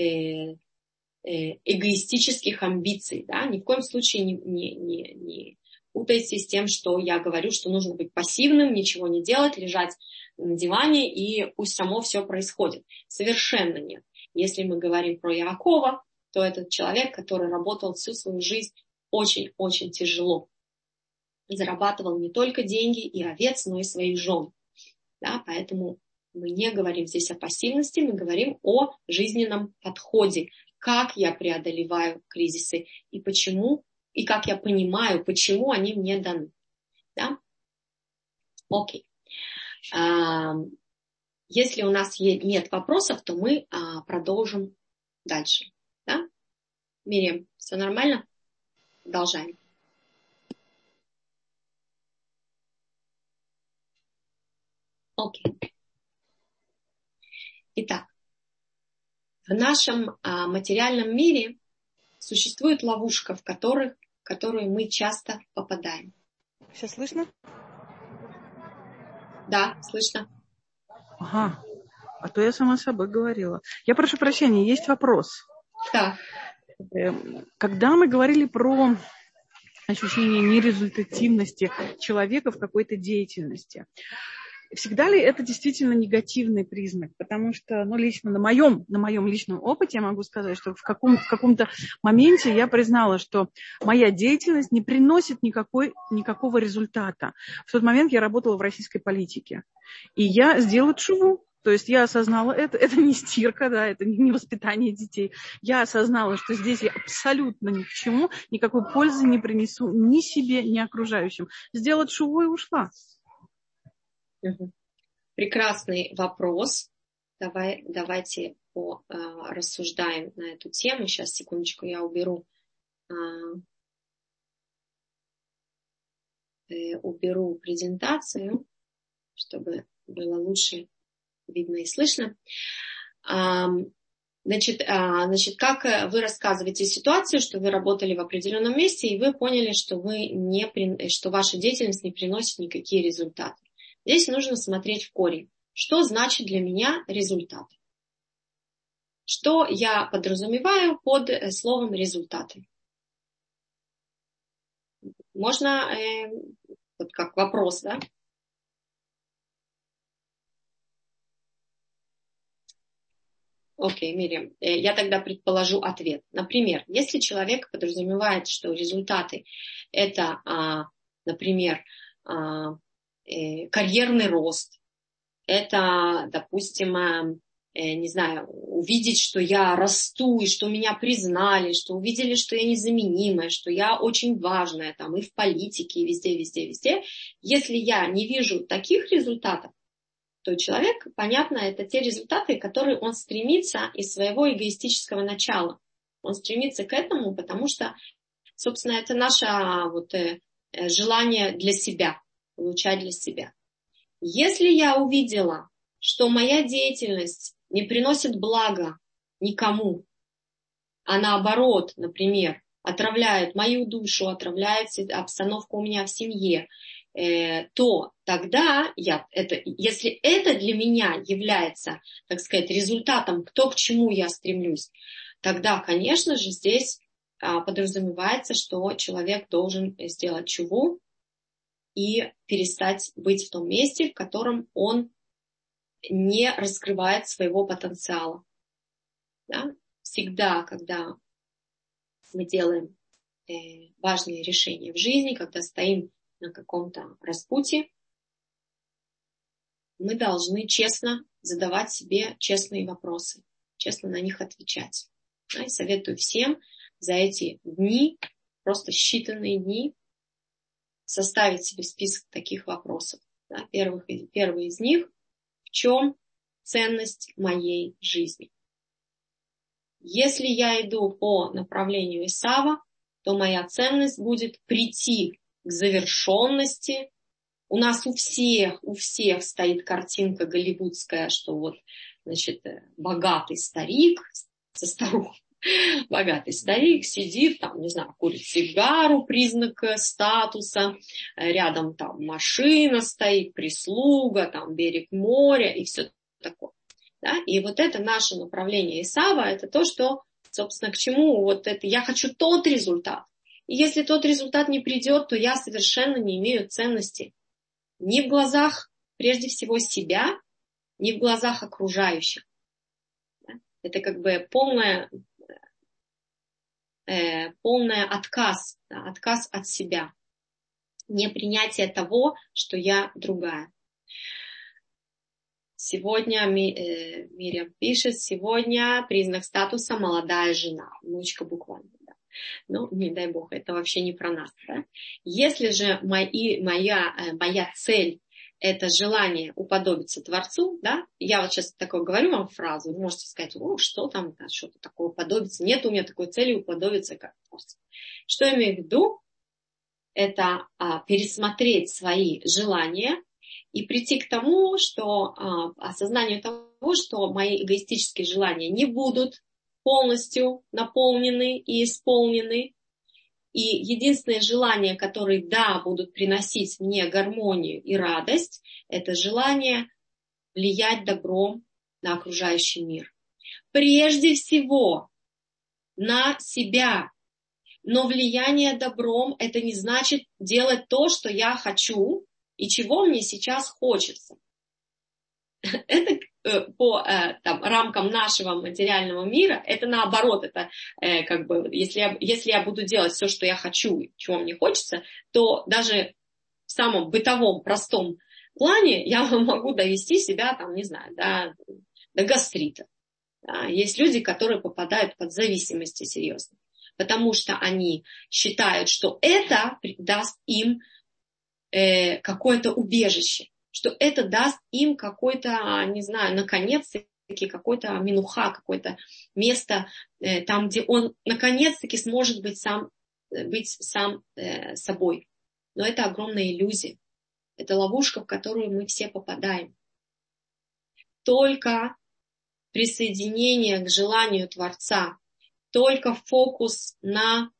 эгоистических амбиций. Да? Ни в коем случае не путайте с тем, что я говорю, что нужно быть пассивным, ничего не делать, лежать на диване и пусть само все происходит. Совершенно нет. Если мы говорим про Яакова, то это человек, который работал всю свою жизнь очень-очень тяжело. Зарабатывал не только деньги и овец, но и своих жен. Да? Поэтому мы не говорим здесь о пассивности, мы говорим о жизненном подходе. Как я преодолеваю кризисы и почему, и как я понимаю, почему они мне даны. Да? Окей. Если у нас нет вопросов, то мы продолжим дальше. Да? Мирим, все нормально? Продолжаем. Окей. Итак, в нашем материальном мире существует ловушка, в которой которую мы часто попадаем. Сейчас слышно? Да, слышно. Ага, а то я сама с собой говорила. Я прошу прощения, есть вопрос. Да. Когда мы говорили про ощущение нерезультативности человека в какой-то деятельности, всегда ли это действительно негативный признак? Потому что, лично на моем личном опыте я могу сказать, что в каком-то моменте я признала, что моя деятельность не приносит никакого результата. В тот момент я работала в российской политике. И я сделала тшуву. То есть я осознала это не стирка, да, это не воспитание детей. Я осознала, что здесь я абсолютно ни к чему, никакой пользы не принесу ни себе, ни окружающим. Сделала тшуву и ушла. Прекрасный вопрос. Давайте рассуждаем на эту тему. Сейчас, секундочку, я уберу презентацию, чтобы было лучше видно и слышно. Значит, как вы рассказываете ситуацию, что вы работали в определенном месте, и вы поняли, что ваша деятельность не приносит никакие результаты. Здесь нужно смотреть в корень. Что значит для меня результат? Что я подразумеваю под словом результаты? Можно, вот как вопрос, да? Окей, Мириам, я тогда предположу ответ. Например, если человек подразумевает, что результаты это, например, карьерный рост, это, допустим, не знаю, увидеть, что я расту, и что меня признали, что увидели, что я незаменимая, что я очень важная, там, и в политике, и везде, везде, везде. Если я не вижу таких результатов, то человек, понятно, это те результаты, которые он стремится из своего эгоистического начала. Он стремится к этому, потому что, собственно, это наше желание для себя, получать для себя. Если я увидела, что моя деятельность не приносит блага никому, а наоборот, например, отравляет мою душу, отравляет обстановку у меня в семье, то тогда если это для меня является, так сказать, результатом, то, к чему я стремлюсь, тогда, конечно же, здесь подразумевается, что человек должен сделать чуву и перестать быть в том месте, в котором он не раскрывает своего потенциала. Да? Всегда, когда мы делаем важные решения в жизни, когда стоим на каком-то распутье, мы должны честно задавать себе честные вопросы, честно на них отвечать. Да, и советую всем за эти дни, просто считанные дни, составить себе список таких вопросов. Да. Первый из них — в чем ценность моей жизни? Если я иду по направлению Исава, то моя ценность будет прийти к завершенности. У нас у всех стоит картинка голливудская, что вот, значит, богатый старик со старухой. Богатый старик сидит, там, не знаю, курит сигару, признак статуса, рядом там машина стоит, прислуга, там берег моря и все такое. Да? И вот это наше направление Исава, это то, что, собственно, к чему вот это я хочу тот результат. И если тот результат не придет, то я совершенно не имею ценности ни в глазах, прежде всего, себя, ни в глазах окружающих. Да? Это как бы полный отказ, да, отказ от себя, непринятие того, что я другая. Сегодня Мириам пишет, сегодня признак статуса молодая жена, внучка буквально. Да. Ну, не дай бог, это вообще не про нас. Да? Если же моя цель — это желание уподобиться Творцу, да, я вот сейчас такое говорю вам фразу, вы можете сказать, что там, да, что-то такое уподобиться. Нет у меня такой цели уподобиться как Творцу. Что я имею в виду? Это пересмотреть свои желания и прийти к тому, что осознанию того, что мои эгоистические желания не будут полностью наполнены и исполнены, И единственное желание, которое, да, будут приносить мне гармонию и радость, это желание влиять добром на окружающий мир. Прежде всего на себя. Но влияние добром – это не значит делать то, что я хочу и чего мне сейчас хочется. Это по рамкам нашего материального мира, это наоборот, это если я буду делать все, что я хочу, чего мне хочется, то даже в самом бытовом, простом плане я могу довести себя, до гастрита. Да. Есть люди, которые попадают под зависимости серьезно, потому что они считают, что это даст им какое-то убежище, что это даст им какой-то, наконец-таки какой-то минуха, какое-то место там, где он наконец-таки сможет быть сам собой. Но это огромная иллюзия. Это ловушка, в которую мы все попадаем. Только присоединение к желанию Творца, только фокус на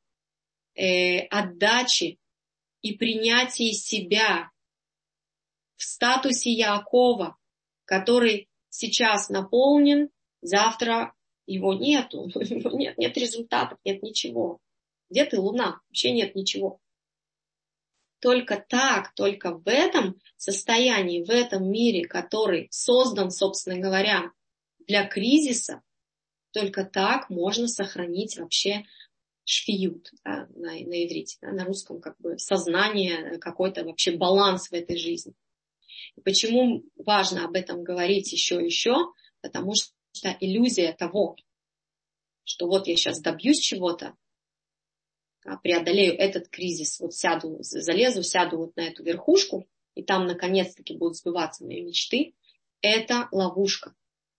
отдаче и принятии себя в статусе Яакова, который сейчас наполнен, завтра его нету, нет результатов, нет ничего. Где ты, Луна? Вообще нет ничего. Только так, только в этом состоянии, в этом мире, который создан, собственно говоря, для кризиса, только так можно сохранить вообще шфиют, да, на иврите, да, на русском сознание, какой-то вообще баланс в этой жизни. И почему важно об этом говорить еще, потому что иллюзия того, что вот я сейчас добьюсь чего-то, преодолею этот кризис, вот сяду вот на эту верхушку, и там наконец-таки будут сбываться мои мечты, это ловушка.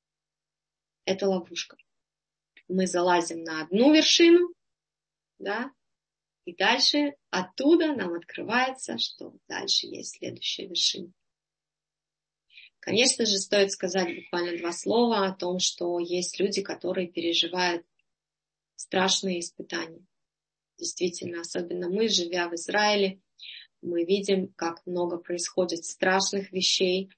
Это ловушка. Мы залазим на одну вершину, да, и дальше оттуда нам открывается, что дальше есть следующая вершина. Конечно же, стоит сказать буквально 2 слова о том, что есть люди, которые переживают страшные испытания. Действительно, особенно мы, живя в Израиле, мы видим, как много происходит страшных вещей,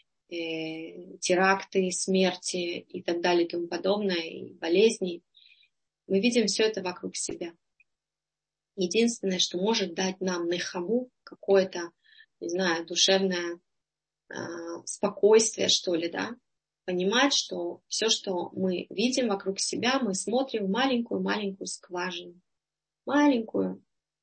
теракты, смерти и так далее и тому подобное, и болезни. Мы видим все это вокруг себя. Единственное, что может дать нам нехаму, какое-то, душевное спокойствие, что ли, да, понимать, что все, что мы видим вокруг себя, мы смотрим в маленькую-маленькую скважину. Маленькую,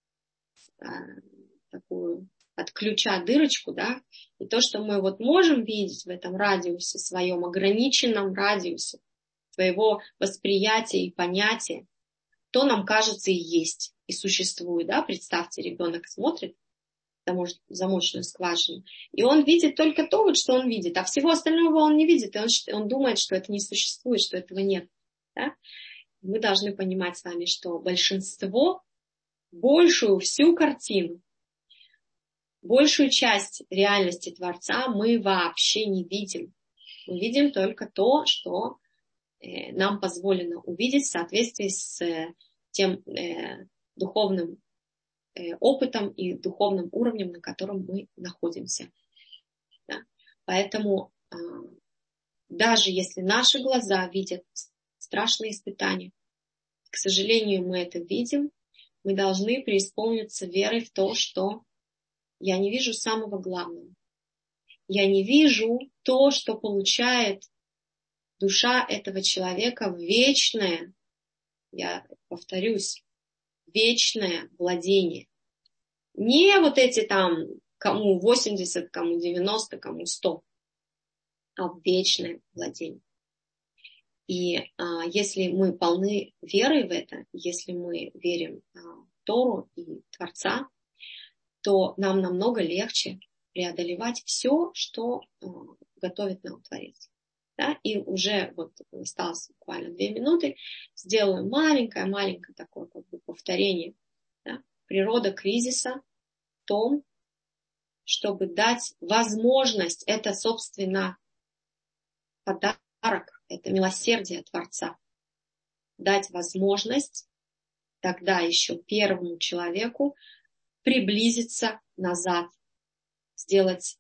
такую от ключа дырочку, да, и то, что мы можем видеть в этом радиусе, своем ограниченном радиусе своего восприятия и понятия, то нам кажется и есть, и существует, да, представьте, ребенок смотрит в замочную скважину, и он видит только то, что он видит, а всего остального он не видит, и он думает, что это не существует, что этого нет, да. Мы должны понимать с вами, что большинство, большую всю картину, большую часть реальности Творца мы вообще не видим. Мы видим только то, что нам позволено увидеть в соответствии с тем духовным опытом и духовным уровнем, на котором мы находимся. Да? Поэтому даже если наши глаза видят страшные испытания, к сожалению, мы это видим, мы должны преисполниться верой в то, что я не вижу самого главного. Я не вижу то, что получает душа этого человека в вечное, я повторюсь, вечное владение. Не вот эти кому 80, кому 90, кому 100, а в вечное владение. И если мы полны верой в это, если мы верим в Тору и Творца, то нам намного легче преодолевать все, что готовит нам Творец. Да? И уже осталось буквально 2 минуты, сделаю маленькое такое повторение. Да? Природа кризиса в том, чтобы дать возможность, это, собственно, подарок, это милосердие Творца, дать возможность тогда еще первому человеку приблизиться назад, сделать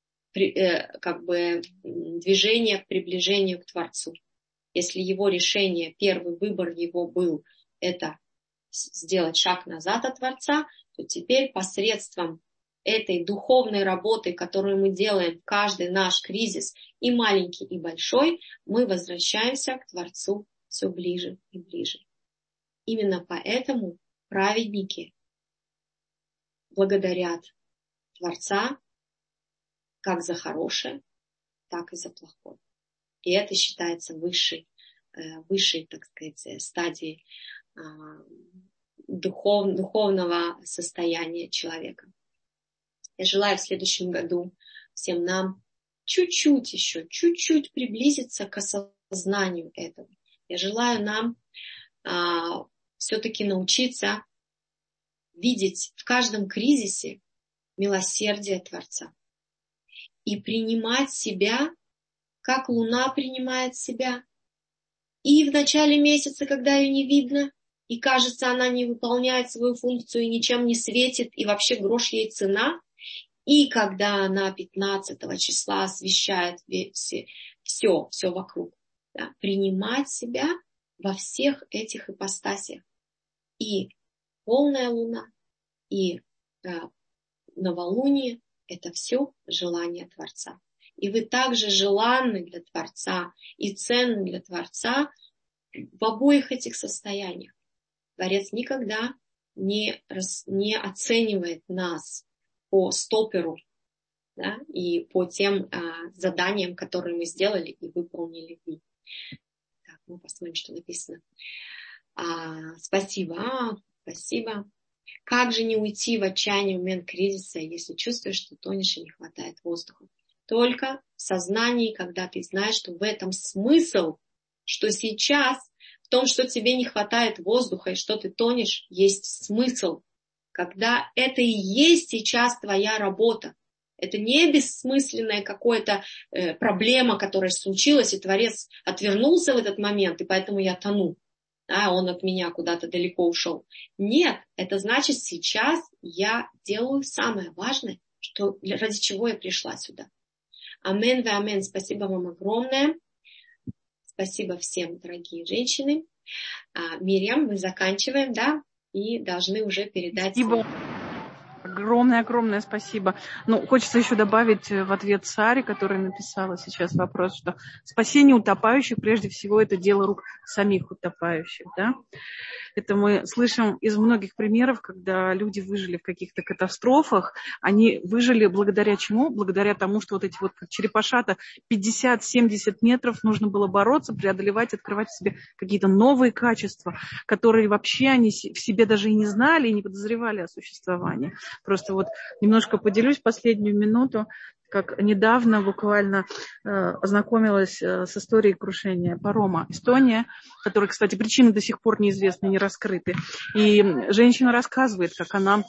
движение к приближению к Творцу. Если его решение, первый выбор его был это сделать шаг назад от Творца, то теперь посредством этой духовной работы, которую мы делаем в каждый наш кризис, и маленький, и большой, мы возвращаемся к Творцу все ближе и ближе. Именно поэтому праведники благодарят Творца как за хорошее, так и за плохое. И это считается высшей, так сказать, стадией духовного состояния человека. Я желаю в следующем году всем нам чуть-чуть приблизиться к осознанию этого. Я желаю нам все-таки научиться видеть в каждом кризисе милосердие Творца и принимать себя, как луна принимает себя. И в начале месяца, когда ее не видно, и кажется, она не выполняет свою функцию и ничем не светит, и вообще грош ей цена, и когда она 15 числа освещает все вокруг. Да, принимать себя во всех этих ипостасях. И полная луна, и новолуние – это все желание Творца. И вы также желанны для Творца и ценны для Творца в обоих этих состояниях. Творец никогда не оценивает нас по стоперу, да, и по тем заданиям, которые мы сделали и выполнили. Так, мы посмотрим, что написано. Спасибо. Как же не уйти в отчаяние в момент кризиса, если чувствуешь, что тонешь и не хватает воздуха? Только в сознании, когда ты знаешь, что в этом смысл, что сейчас в том, что тебе не хватает воздуха и что ты тонешь, есть смысл. Когда это и есть сейчас твоя работа. Это не бессмысленная какая-то проблема, которая случилась, и Творец отвернулся в этот момент, и поэтому я тону. Он от меня куда-то далеко ушел. Нет, это значит, сейчас я делаю самое важное, ради чего я пришла сюда. Амен, амен. Спасибо вам огромное. Спасибо всем, дорогие женщины. Мирьям, мы заканчиваем, да, и должны уже передать... Спасибо. Огромное спасибо. Хочется еще добавить в ответ Саре, которая написала сейчас вопрос, что спасение утопающих, прежде всего, это дело рук самих утопающих, да? Это мы слышим из многих примеров, когда люди выжили в каких-то катастрофах. Они выжили благодаря чему? Благодаря тому, что вот эти вот как черепашата 50-70 метров нужно было бороться, преодолевать, открывать в себе какие-то новые качества, которые вообще они в себе даже и не знали, и не подозревали о существовании. Просто вот немножко поделюсь последнюю минуту, как недавно буквально ознакомилась с историей крушения парома «Эстония», которой, кстати, причины до сих пор неизвестны, не раскрыты. И женщина рассказывает, как она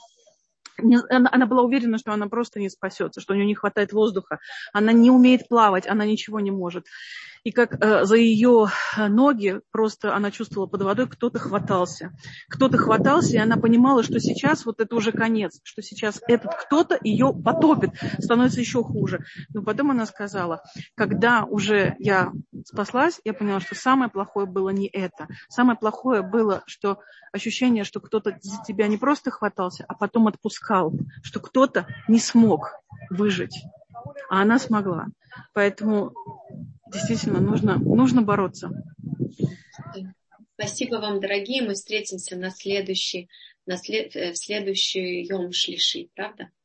была уверена, что она просто не спасется, что у нее не хватает воздуха, она не умеет плавать, она ничего не может. И как за ее ноги просто она чувствовала под водой, кто-то хватался, и она понимала, что сейчас вот это уже конец, что сейчас этот кто-то ее потопит, становится еще хуже. Но потом она сказала, когда уже я спаслась, я поняла, что самое плохое было не это. Самое плохое было, что ощущение, что кто-то за тебя не просто хватался, а потом отпускал, что кто-то не смог выжить, а она смогла. Поэтому действительно нужно бороться. Спасибо вам, дорогие. Мы встретимся в следующий Йом Шлиши, правда?